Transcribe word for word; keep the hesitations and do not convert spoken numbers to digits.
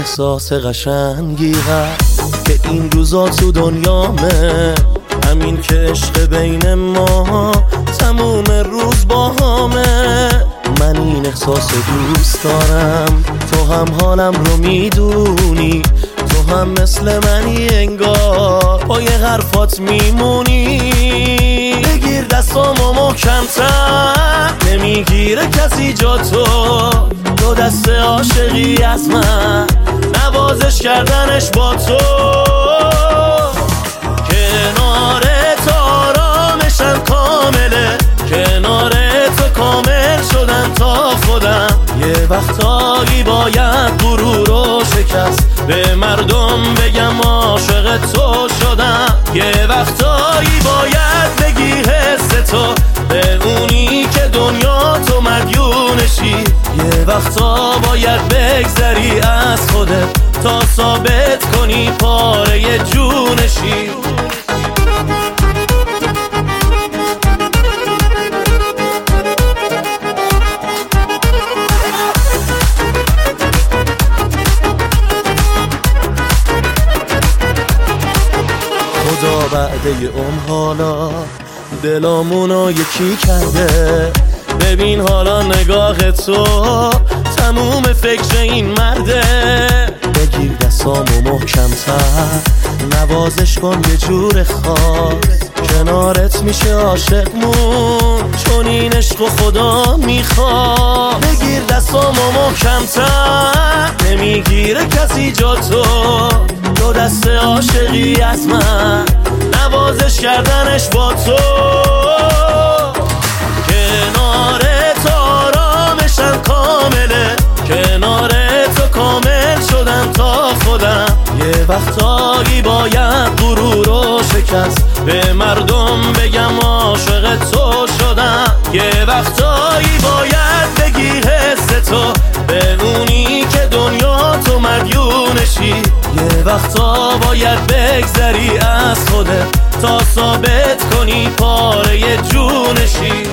احساس قشنگی هست که این روزا تو دنیامه، همین که عشق بین ما تموم روز با همه. من این احساس دوست دارم، تو هم حالم رو میدونی، تو هم مثل منی انگار پای حرفات میمونی. بگیر دستامو محکم‌تر، نمیگیره کسی جا تو، دو دست عاشقی از من، نوازش کردنش با تو. کنارت آرامشم کامله، کنار تو کامل شدن تا خودم. یه وقتایی باید غرور و شکست به مردم بگم عاشق تو شدم. یه وقتایی باید بگی حس تو به اونی که دنیا تو مدیونشی. یه وقتا باید بگذری از خودت تا ثابت کنی پاره جونشی. خدا بعد یه عمر حالا دلامونو یکی کرده. ببین حالا نگاه تو تموم فکر این مرده. بگیر دستامو محکم‌تر، نوازش کن یه جور خاص، کنارت میشه عاشقمون چون این عشق و خدا میخواد. بگیر دستامو محکم‌تر، نمیگیره کسی جا تو، دو دست عاشقی از من، نوازش کردنش با تو. کنارت آرامشم کامله، کنار تو کامل شدم تا خودم. یه وقتایی باید غرور و شکست به مردم بگم عاشق تو شدم. یه وقتایی باید بگی حس تو به اونی که دنیا تو مدیونشی. یه وقتا باید بگذری از خودت تا ثابت کنی پاره جونشی.